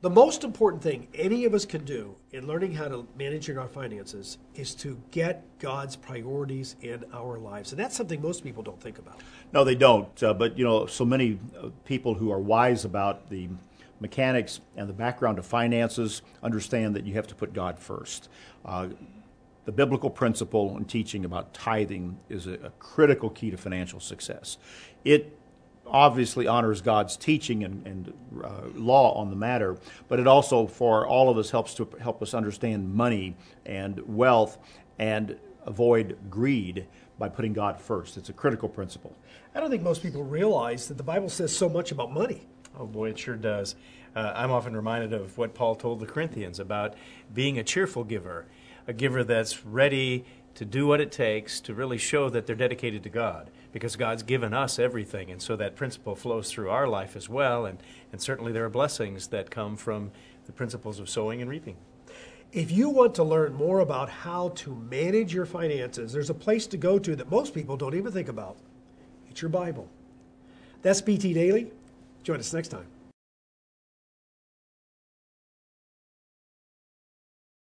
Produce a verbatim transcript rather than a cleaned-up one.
The most important thing any of us can do in learning how to manage our finances is to get God's priorities in our lives. And that's something most people don't think about. No, they don't. Uh, but, you know, so many uh, people who are wise about the mechanics and the background of finances understand that you have to put God first. Uh, the biblical principle and teaching about tithing is a, a critical key to financial success. It obviously honors God's teaching and, and uh, law on the matter, but it also, for all of us, helps to help us understand money and wealth and avoid greed by putting God first. It's a critical principle. I don't think most people realize that the Bible says so much about money. Oh boy, it sure does. Uh, I'm often reminded of what Paul told the Corinthians about being a cheerful giver, a giver that's ready to do what it takes to really show that they're dedicated to God, because God's given us everything, and so that principle flows through our life as well, and, and certainly there are blessings that come from the principles of sowing and reaping. If you want to learn more about how to manage your finances, there's a place to go to that most people don't even think about. It's your Bible. That's B T Daily. Join us next time.